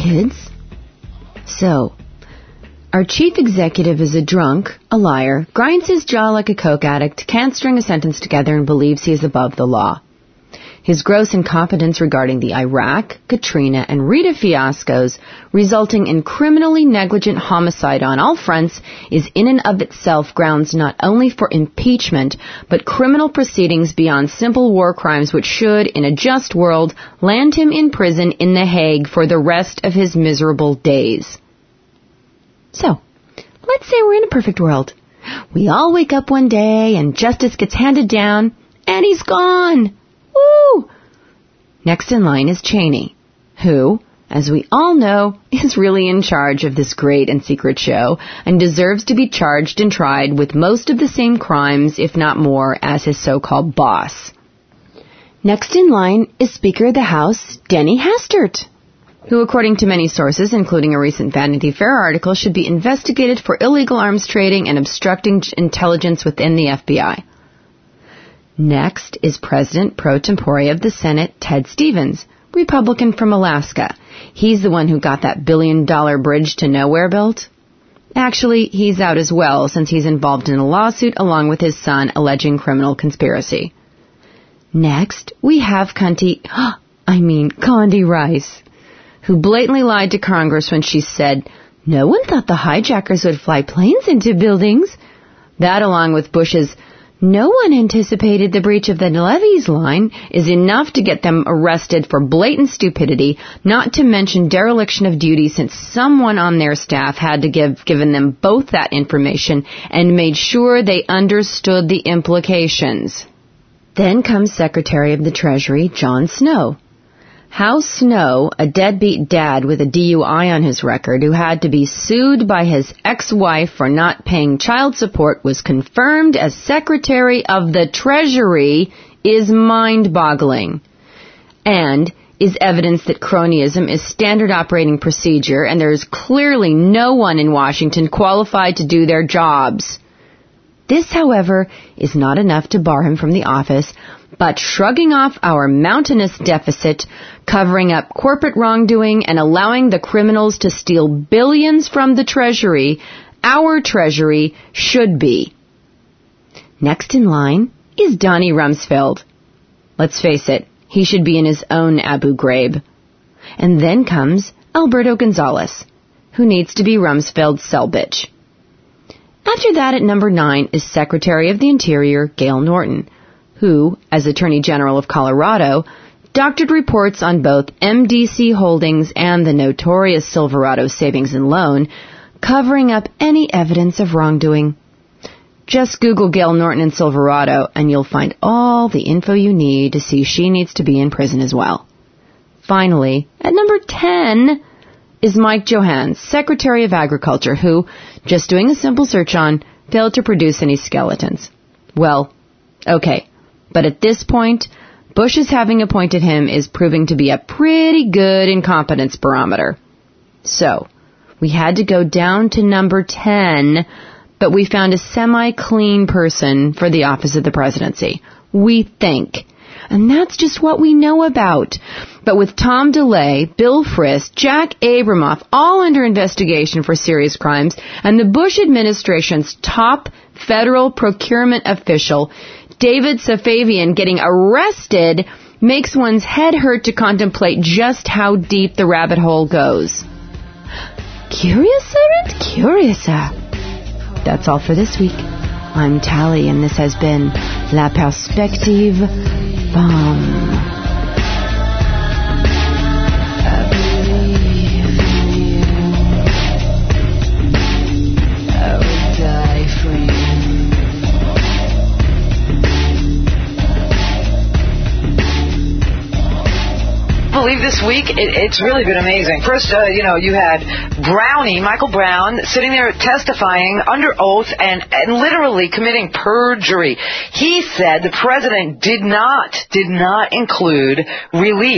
kids. So, our chief executive is a drunk, a liar, grinds his jaw like a coke addict, can't string a sentence together, and believes he is above the law. His gross incompetence regarding the Iraq, Katrina, and Rita fiascos, resulting in criminally negligent homicide on all fronts, is in and of itself grounds not only for impeachment, but criminal proceedings beyond simple war crimes which should, in a just world, land him in prison in The Hague for the rest of his miserable days. So, let's say we're in a perfect world. We all wake up one day and justice gets handed down, and he's gone. Woo! Next in line is Cheney, who, as we all know, is really in charge of this great and secret show and deserves to be charged and tried with most of the same crimes, if not more, as his so-called boss. Next in line is Speaker of the House, Denny Hastert, who, according to many sources, including a recent Vanity Fair article, should be investigated for illegal arms trading and obstructing intelligence within the FBI. Next is President pro tempore of the Senate, Ted Stevens, Republican from Alaska. He's the one who got that billion-dollar bridge to nowhere built. Actually, he's out as well, since he's involved in a lawsuit along with his son alleging criminal conspiracy. Next, we have Condi Rice, who blatantly lied to Congress when she said, "No one thought the hijackers would fly planes into buildings." That, along with Bush's "No one anticipated the breach of the levees" line, is enough to get them arrested for blatant stupidity, not to mention dereliction of duty, since someone on their staff had to given them both that information and made sure they understood the implications. Then comes Secretary of the Treasury, John Snow. How Snow, a deadbeat dad with a DUI on his record who had to be sued by his ex-wife for not paying child support, was confirmed as Secretary of the Treasury is mind-boggling, and is evidence that cronyism is standard operating procedure, and there is clearly no one in Washington qualified to do their jobs. This, however, is not enough to bar him from the office, but shrugging off our mountainous deficit, covering up corporate wrongdoing, and allowing the criminals to steal billions from the Treasury, our Treasury should be. Next in line is Donnie Rumsfeld. Let's face it, he should be in his own Abu Ghraib. And then comes Alberto Gonzales, who needs to be Rumsfeld's cell bitch. After that, at number 9, is Secretary of the Interior, Gail Norton, who, as Attorney General of Colorado, doctored reports on both MDC Holdings and the notorious Silverado Savings and Loan, covering up any evidence of wrongdoing. Just Google Gail Norton and Silverado, and you'll find all the info you need to see she needs to be in prison as well. Finally, at number 10 is Mike Johanns, Secretary of Agriculture, who, just doing a simple search on, failed to produce any skeletons. Well, okay, but at this point, Bush's having appointed him is proving to be a pretty good incompetence barometer. So, we had to go down to number 10, but we found a semi-clean person for the office of the presidency. We think. And that's just what we know about. But with Tom DeLay, Bill Frist, Jack Abramoff, all under investigation for serious crimes, and the Bush administration's top federal procurement official, David Safavian, getting arrested, makes one's head hurt to contemplate just how deep the rabbit hole goes. Curiouser and curiouser. That's all for this week. I'm Tally, and this has been La Perspective Bomb. Believe this week, it's really been amazing. First, you had Brownie, Michael Brown, sitting there testifying under oath and literally committing perjury. He said the president did not include relief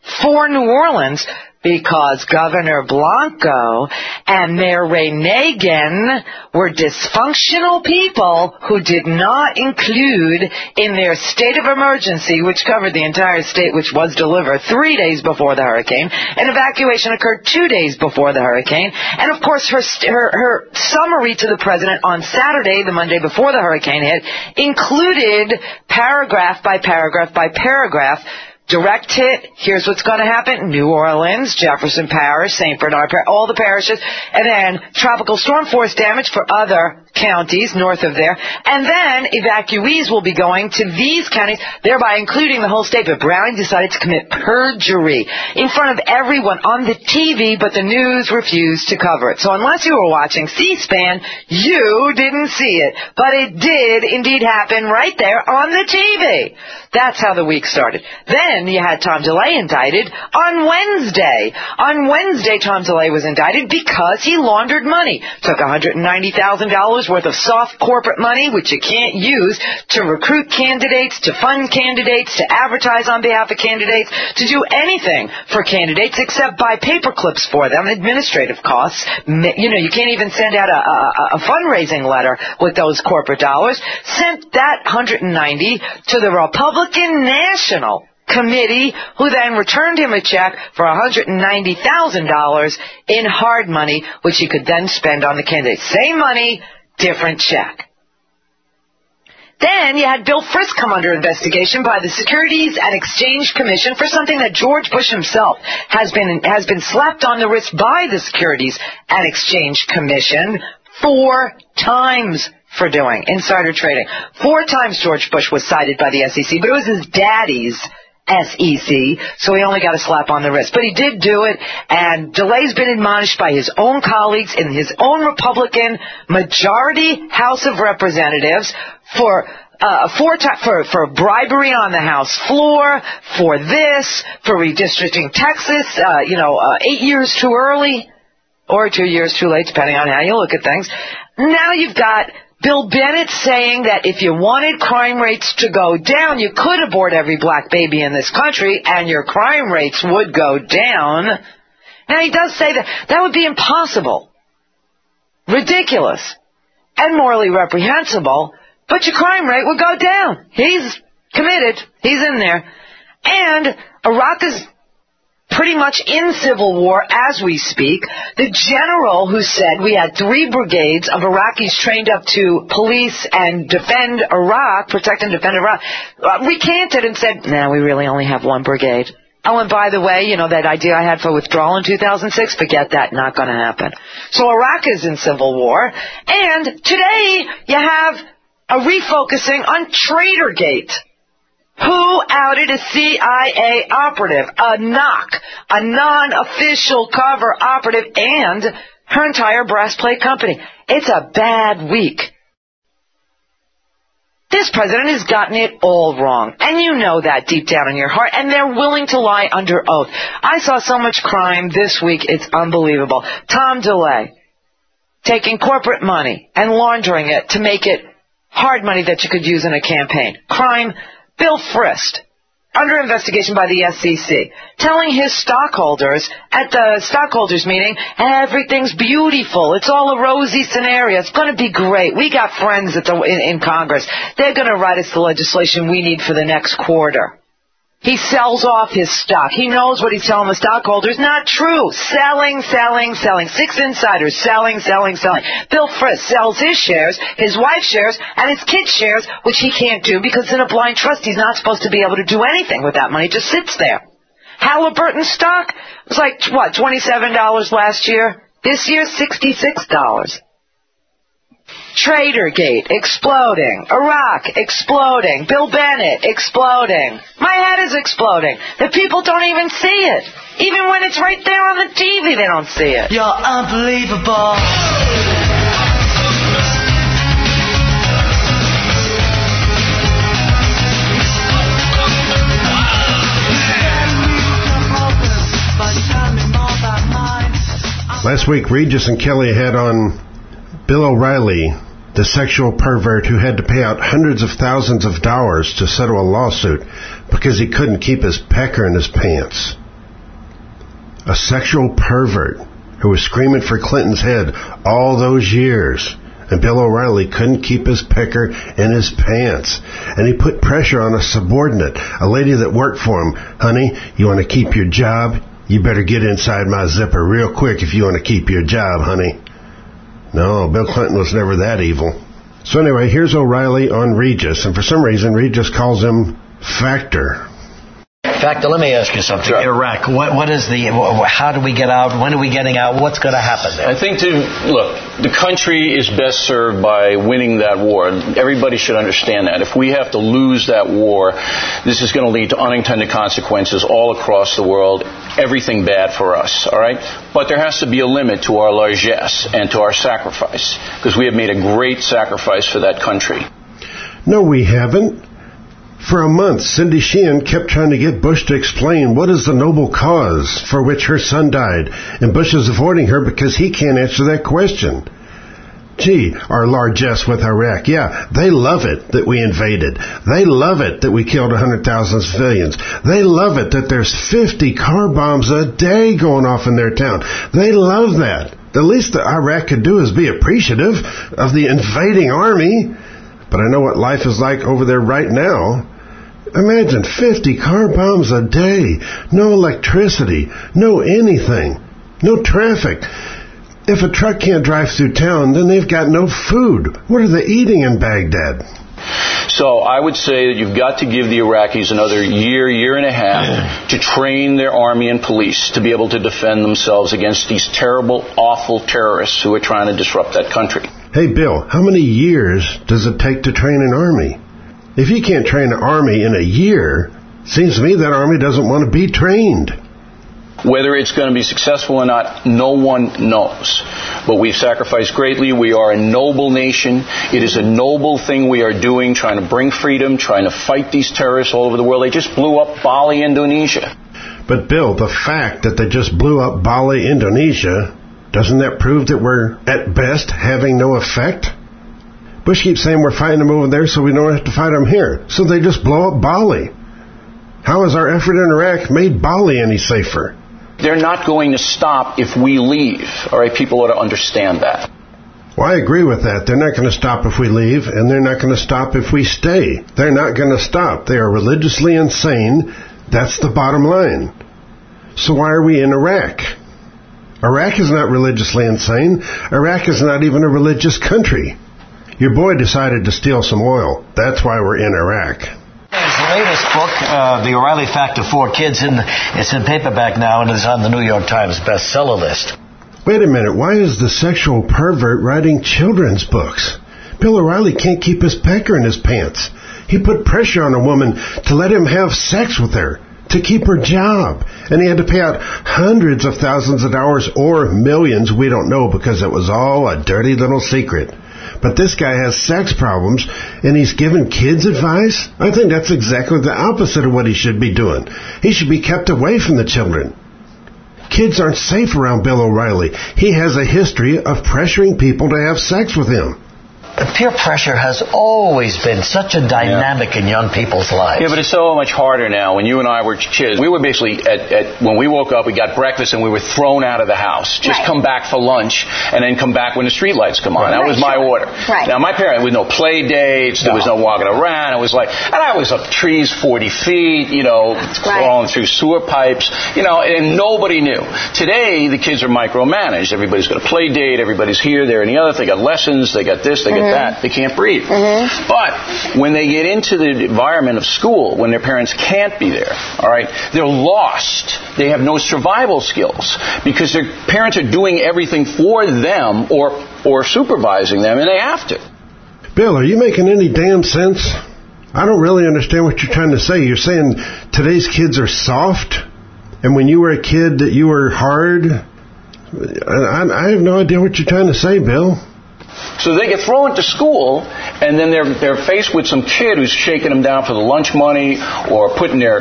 for New Orleans because Governor Blanco and Mayor Ray Nagin were dysfunctional people who did not include in their state of emergency, which covered the entire state, which was delivered 3 days before the hurricane. An evacuation occurred 2 days before the hurricane. And, of course, her summary to the president on Saturday, the Monday before the hurricane hit, included paragraph by paragraph by paragraph. Direct hit, here's what's going to happen, New Orleans, Jefferson Parish, St. Bernard Parish, all the parishes, and then tropical storm force damage for other counties north of there, and then evacuees will be going to these counties, thereby including the whole state. But Browning decided to commit perjury in front of everyone on the TV, but the news refused to cover it. So unless you were watching C-SPAN, you didn't see it. But it did indeed happen right there on the TV. That's how the week started. Then you had Tom DeLay indicted on Wednesday. On Wednesday, Tom DeLay was indicted because he laundered money. Took $190,000 worth of soft corporate money, which you can't use to recruit candidates, to fund candidates, to advertise on behalf of candidates, to do anything for candidates except buy paper clips for them, administrative costs. You know, you can't even send out a fundraising letter with those corporate dollars. Sent that $190 to the Republican National Committee, who then returned him a check for $190,000 in hard money, which he could then spend on the candidates. Same money, different check. Then you had Bill Frist come under investigation by the Securities and Exchange Commission for something that George Bush himself has been slapped on the wrist by the Securities and Exchange Commission 4 times for doing insider trading. 4 times George Bush was cited by the SEC, but it was his daddy's SEC, so he only got a slap on the wrist. But he did do it, and DeLay's been admonished by his own colleagues in his own Republican majority House of Representatives for bribery on the House floor, for redistricting Texas, 8 years too early or 2 years too late, depending on how you look at things. Now you've got Bill Bennett saying that if you wanted crime rates to go down, you could abort every black baby in this country and your crime rates would go down. Now, he does say that would be impossible, ridiculous, and morally reprehensible, but your crime rate would go down. He's committed. He's in there. And Iraq is pretty much in civil war as we speak. The general who said we had 3 brigades of Iraqis trained up to police and defend Iraq, protect and defend Iraq, recanted and said, no, we really only have 1 brigade. Oh, and by the way, that idea I had for withdrawal in 2006, forget that, not going to happen. So Iraq is in civil war, and today you have a refocusing on Tradergate. Who outed a CIA operative, a NOC, a non-official cover operative, and her entire brass plate company? It's a bad week. This president has gotten it all wrong, and you know that deep down in your heart, and they're willing to lie under oath. I saw so much crime this week, it's unbelievable. Tom DeLay, taking corporate money and laundering it to make it hard money that you could use in a campaign. Crime. Bill Frist, under investigation by the SEC, telling his stockholders at the stockholders meeting, everything's beautiful. It's all a rosy scenario. It's going to be great. We got friends in Congress. They're going to write us the legislation we need for the next quarter. He sells off his stock. He knows what he's telling the stockholders. Not true. Selling. 6 insiders. Selling. Bill Frist sells his shares, his wife's shares, and his kids' shares, which he can't do because in a blind trust he's not supposed to be able to do anything with that money. It just sits there. Halliburton stock was like, $27 last year? This year, $66. Tradergate exploding. Iraq exploding. Bill Bennett exploding. My head is exploding. The people don't even see it. Even when it's right there on the TV, they don't see it. You're unbelievable. Last week, Regis and Kelly had on Bill O'Reilly, the sexual pervert who had to pay out hundreds of thousands of dollars to settle a lawsuit because he couldn't keep his pecker in his pants. A sexual pervert who was screaming for Clinton's head all those years. And Bill O'Reilly couldn't keep his pecker in his pants. And he put pressure on a subordinate, a lady that worked for him. Honey, you want to keep your job? You better get inside my zipper real quick if you want to keep your job, honey. No, Bill Clinton was never that evil. So anyway, here's O'Reilly on Regis. And for some reason, Regis calls him Factor. Factor, let me ask you something. Sure. Iraq, what is how do we get out? When are we getting out? What's going to happen there? I think the country is best served by winning that war. Everybody should understand that. If we have to lose that war, this is going to lead to unintended consequences all across the world. Everything bad for us, all right? But there has to be a limit to our largesse and to our sacrifice, because we have made a great sacrifice for that country. No, we haven't. For a month, Cindy Sheehan kept trying to get Bush to explain what is the noble cause for which her son died, and Bush is avoiding her because he can't answer that question. Gee, our largesse with Iraq, yeah, they love it that we invaded. They love it that we killed 100,000 civilians. They love it that there's 50 car bombs a day going off in their town. They love that. The least that Iraq could do is be appreciative of the invading army. But I know what life is like over there right now. Imagine 50 car bombs a day, no electricity, no anything, no traffic. If a truck can't drive through town, then they've got no food. What are they eating in Baghdad? So I would say that you've got to give the Iraqis another year and a half to train their army and police to be able to defend themselves against these terrible, awful terrorists who are trying to disrupt that country. Hey, Bill, how many years does it take to train an army? If you can't train an army in a year, seems to me that army doesn't want to be trained. Whether it's going to be successful or not, no one knows. But we've sacrificed greatly. We are a noble nation. It is a noble thing we are doing, trying to bring freedom, trying to fight these terrorists all over the world. They just blew up Bali, Indonesia. But, Bill, the fact that they just blew up Bali, Indonesia, doesn't that prove that we're, at best, having no effect? Bush keeps saying we're fighting them over there so we don't have to fight them here. So they just blow up Bali. How has our effort in Iraq made Bali any safer? They're not going to stop if we leave. All right, people ought to understand that. Well, I agree with that. They're not going to stop if we leave, and they're not going to stop if we stay. They're not going to stop. They are religiously insane. That's the bottom line. So why are we in Iraq? Iraq is not religiously insane. Iraq is not even a religious country. Your boy decided to steal some oil. That's why we're in Iraq. His latest book, The O'Reilly Factor for Kids, it's in paperback now and is on the New York Times bestseller list. Wait a minute. Why is the sexual pervert writing children's books? Bill O'Reilly can't keep his pecker in his pants. He put pressure on a woman to let him have sex with her, to keep her job. And he had to pay out hundreds of thousands of dollars or millions. We don't know because it was all a dirty little secret. But this guy has sex problems, and he's giving kids advice? I think that's exactly the opposite of what he should be doing. He should be kept away from the children. Kids aren't safe around Bill O'Reilly. He has a history of pressuring people to have sex with him. Peer pressure has always been such a dynamic in young people's lives. Yeah, but it's so much harder now. When you and I were kids, we were basically, when we woke up, we got breakfast and we were thrown out of the house. Just come back for lunch and then come back when the street lights come on. That was my order. Now, my parents, with no play dates, there was no walking around. It was like, and I was up trees 40 feet, crawling through sewer pipes, and nobody knew. Today, the kids are micromanaged. Everybody's got a play date. Everybody's here, there, and the other. They got lessons. They got this. They got that. They can't breathe. But when they get into the environment of school, when their parents can't be there, all right, they're lost. They have no survival skills because their parents are doing everything for them or supervising them, and they have to. Bill, are you making any damn sense? I don't really understand what you're trying to say. You're saying today's kids are soft, and when you were a kid that you were hard? I have no idea what you're trying to say, Bill. So they get thrown to school, and then they're faced with some kid who's shaking them down for the lunch money, or putting their,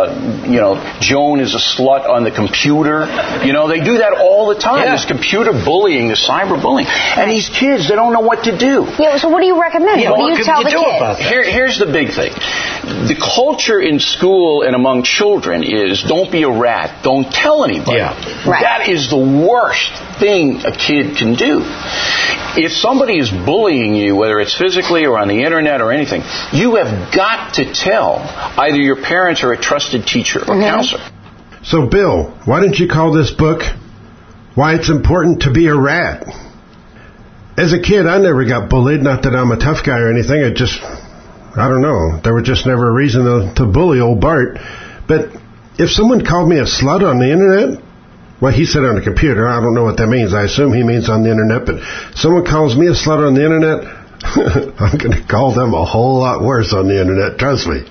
Joan is a slut on the computer. They do that all the time. Yeah. This computer bullying, this cyberbullying. And these kids, they don't know what to do. Yeah, so what do you recommend? What do you tell the kids? Here's the big thing. The culture in school and among children is don't be a rat, don't tell anybody. Yeah. Right. That is the worst thing a kid can do. If somebody is bullying you, whether it's physically or on the internet or anything, you have got to tell either your parents or a trusted teacher or counselor. So, Bill, why didn't you call this book Why It's Important to Be a Rat? As a kid, I never got bullied. Not that I'm a tough guy or anything. I don't know. There was just never a reason to bully old Bart. But if someone called me a slut on the internet, well, he said on the computer. I don't know what that means. I assume he means on the internet. But someone calls me a slut on the internet, I'm going to call them a whole lot worse on the internet. Trust me.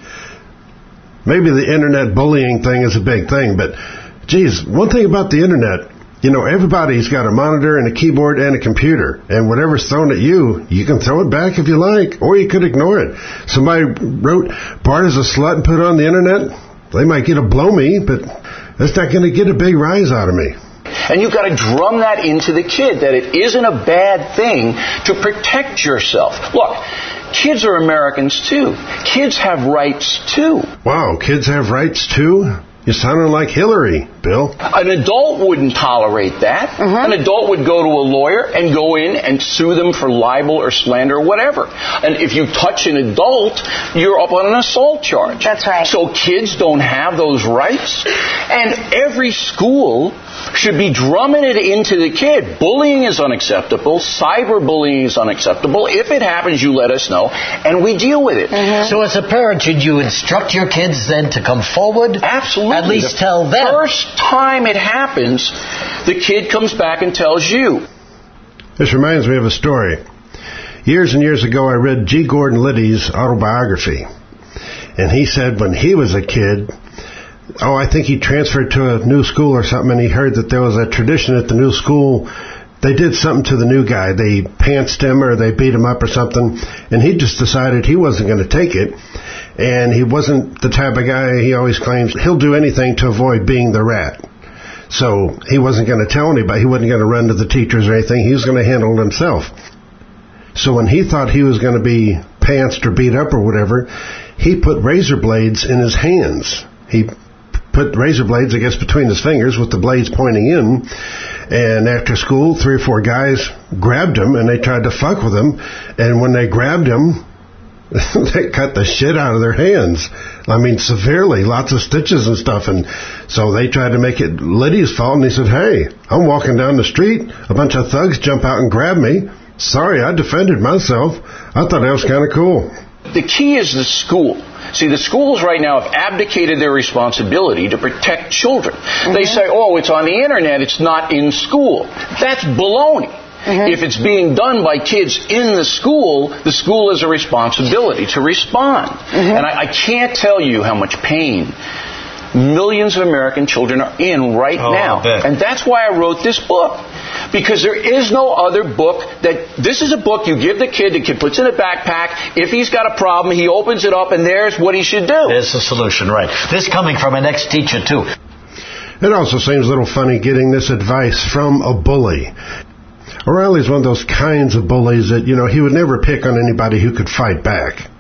Maybe the internet bullying thing is a big thing, but, geez, one thing about the internet, everybody's got a monitor and a keyboard and a computer, and whatever's thrown at you, you can throw it back if you like, or you could ignore it. Somebody wrote Bart is a slut and put it on the internet, they might get a blow me, but that's not going to get a big rise out of me. And you've got to drum that into the kid, that it isn't a bad thing to protect yourself. Look, kids are Americans too. Kids have rights too. Wow, kids have rights too? You sounded like Hillary, Bill. An adult wouldn't tolerate that. An adult would go to a lawyer and go in and sue them for libel or slander or whatever. And if you touch an adult, you're up on an assault charge. That's right. So kids don't have those rights. And every school should be drumming it into the kid. Bullying is unacceptable. Cyberbullying is unacceptable. If it happens, you let us know, and we deal with it. So as a parent, should you instruct your kids then to come forward? Absolutely. At least tell them. First time it happens, the kid comes back and tells you. This reminds me of a story. Years and years ago, I read G. Gordon Liddy's autobiography. And he said when he was a kid, I think he transferred to a new school or something, and he heard that there was a tradition at the new school. They did something to the new guy. They pantsed him or they beat him up or something, and he just decided he wasn't going to take it. And he wasn't the type of guy, he always claims, he'll do anything to avoid being the rat. So he wasn't going to tell anybody. He wasn't going to run to the teachers or anything. He was going to handle it himself. So when he thought he was going to be pantsed or beat up or whatever, he put razor blades in his hands. He put razor blades, I guess, between his fingers with the blades pointing in. And after school, 3 or 4 guys grabbed him and they tried to fuck with him. And when they grabbed him, they cut the shit out of their hands. I mean, severely, lots of stitches and stuff. And so they tried to make it Liddy's fault. And he said, hey, I'm walking down the street. A bunch of thugs jump out and grab me. Sorry, I defended myself. I thought that was kind of cool. The key is the school. See, the schools right now have abdicated their responsibility to protect children. They say, it's on the internet, it's not in school. That's baloney. If it's being done by kids in the school has a responsibility to respond. And I can't tell you how much pain millions of American children are in right now. And that's why I wrote this book. Because there is no other book this is a book you give the kid puts in a backpack. If he's got a problem, he opens it up and there's what he should do. There's the solution, right. This coming from an ex-teacher, too. It also seems a little funny getting this advice from a bully. O'Reilly's one of those kinds of bullies that, he would never pick on anybody who could fight back.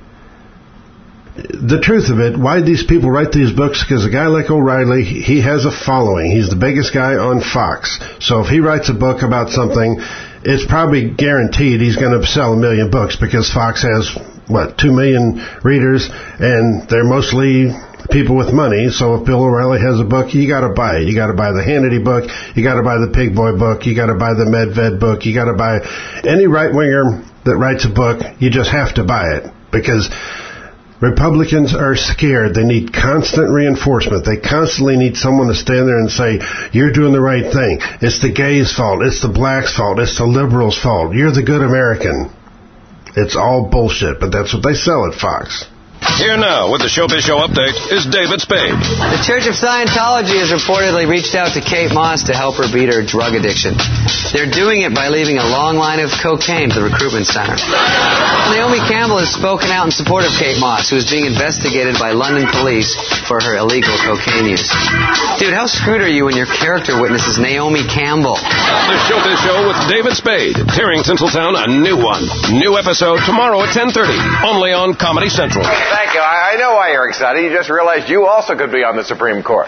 The truth of it, why these people write these books, because a guy like O'Reilly, he has a following. He's the biggest guy on Fox. So if he writes a book about something, it's probably guaranteed he's going to sell 1 million books because Fox has, 2 million readers, and they're mostly people with money. So if Bill O'Reilly has a book, you got to buy it. You got to buy the Hannity book. You got to buy the Pig Boy book. You got to buy the Medved book. You got to buy any right-winger that writes a book. You just have to buy it because Republicans are scared. They need constant reinforcement. They constantly need someone to stand there and say, you're doing the right thing. It's the gays' fault. It's the blacks' fault. It's the liberals' fault. You're the good American. It's all bullshit, but that's what they sell at Fox. Here now with the Showbiz Show update is David Spade. The Church of Scientology has reportedly reached out to Kate Moss to help her beat her drug addiction. They're doing it by leaving a long line of cocaine to the recruitment center. Naomi Campbell has spoken out in support of Kate Moss, who is being investigated by London police for her illegal cocaine use. Dude, how screwed are you when your character witness is Naomi Campbell? The Showbiz Show with David Spade, tearing Tinseltown a new one. New episode tomorrow at 10:30, only on Comedy Central. Thank you. I know why you're excited. You just realized you also could be on the Supreme Court.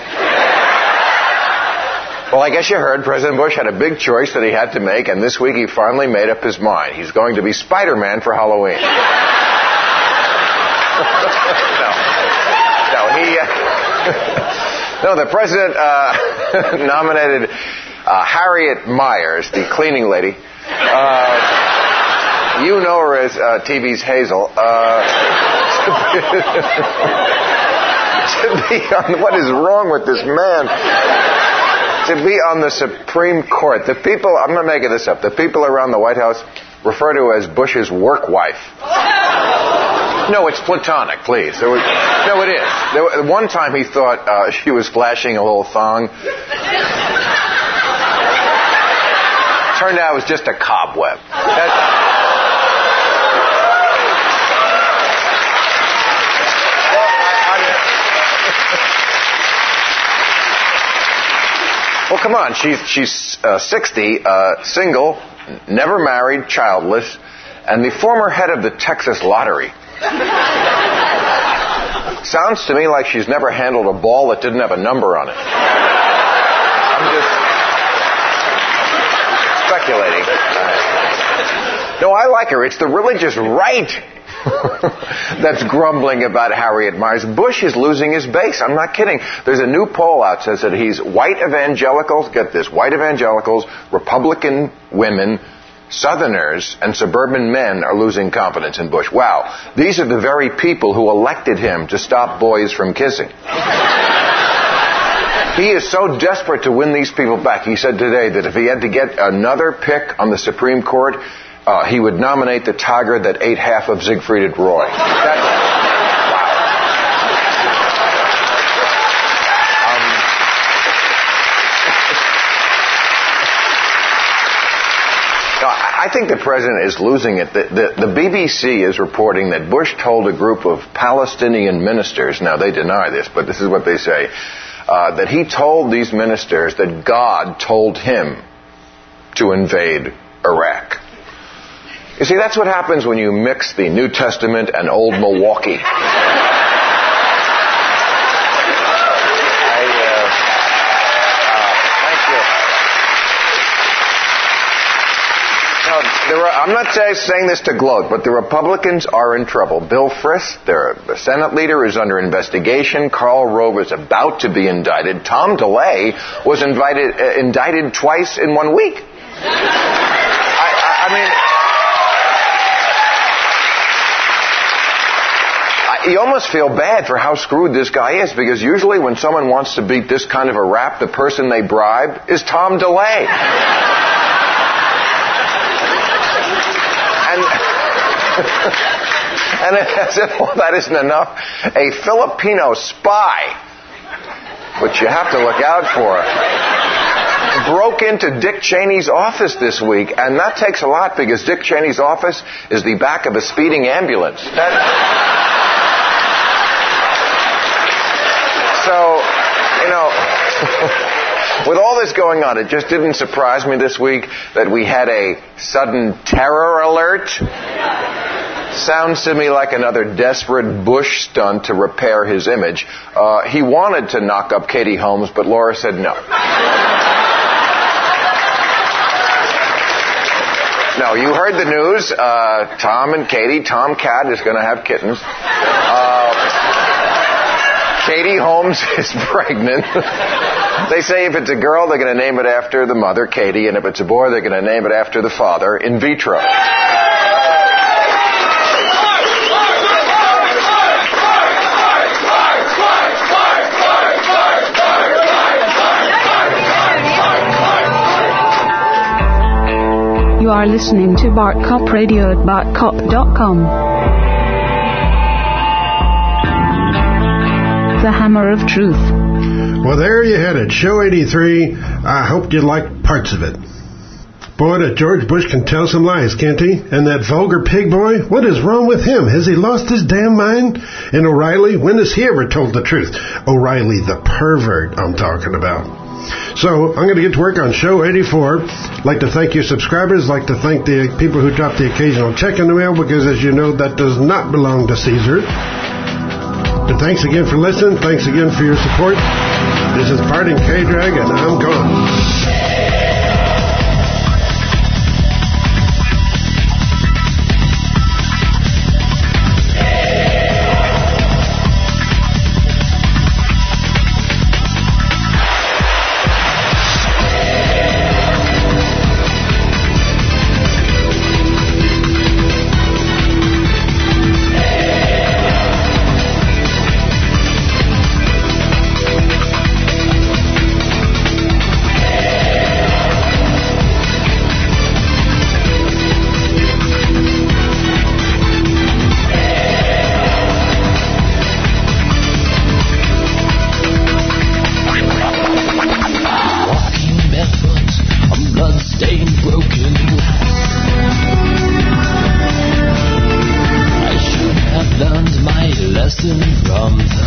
Well, I guess you heard President Bush had a big choice that he had to make, and this week he finally made up his mind. He's going to be Spider-Man for Halloween. No, the president nominated Harriet Myers, the cleaning lady. You know her as TV's Hazel. To be on, what is wrong with this man? To be on the Supreme Court. The people, I'm not making this up, the people around the White House refer to her as Bush's work wife. No, it's platonic, please. No, it is. One time he thought she was flashing a little thong. Turned out it was just a cobweb. Well, come on. She's 60, single, never married, childless, and the former head of the Texas Lottery. Sounds to me like she's never handled a ball that didn't have a number on it. I'm just speculating. No, I like her. It's the religious right that's grumbling about Harriet Myers. Bush is losing his base. I'm not kidding. There's a new poll out that says that he's white evangelicals, get this, white evangelicals, Republican women, Southerners, and suburban men are losing confidence in Bush. Wow. These are the very people who elected him to stop boys from kissing. He is so desperate to win these people back. He said today that if he had to get another pick on the Supreme Court, he would nominate the tiger that ate half of Siegfried and Roy. I think the president is losing it. The BBC is reporting that Bush told a group of Palestinian ministers, now they deny this, but this is what they say, that he told these ministers that God told him to invade Iraq. You see, that's what happens when you mix the New Testament and Old Milwaukee. I'm not saying this to gloat, but the Republicans are in trouble. Bill Frist, their Senate leader, is under investigation. Karl Rove is about to be indicted. Tom DeLay was indicted twice in 1 week. I mean, you almost feel bad for how screwed this guy is, because usually when someone wants to beat this kind of a rap, the person they bribe is Tom DeLay. And as if that isn't enough, a Filipino spy, which you have to look out for, broke into Dick Cheney's office this week, and that takes a lot because Dick Cheney's office is the back of a speeding ambulance. So, with all this going on, it just didn't surprise me this week that we had a sudden terror alert. Sounds to me like another desperate Bush stunt to repair his image. He wanted to knock up Katie Holmes, but Laura said no. No, you heard the news. Tom and Katie, Tom Cat is going to have kittens. Katie Holmes is pregnant. They say if it's a girl, they're going to name it after the mother, Katie, and if it's a boy, they're going to name it after the father, in vitro. You are listening to Bart Cop Radio at bartcop.com. The Hammer of Truth. Well, there you had it. Show 83. I hope you liked parts of it. Boy, that George Bush can tell some lies, can't he? And that vulgar pig boy, what is wrong with him? Has he lost his damn mind? And O'Reilly, when has he ever told the truth? O'Reilly, the pervert I'm talking about. So, I'm going to get to work on show 84. I'd like to thank you subscribers. I'd like to thank the people who drop the occasional check in the mail, because as you know, that does not belong to Caesar. And thanks again for listening. Thanks again for your support. This is Bart and K-Drag, and I'm gone. From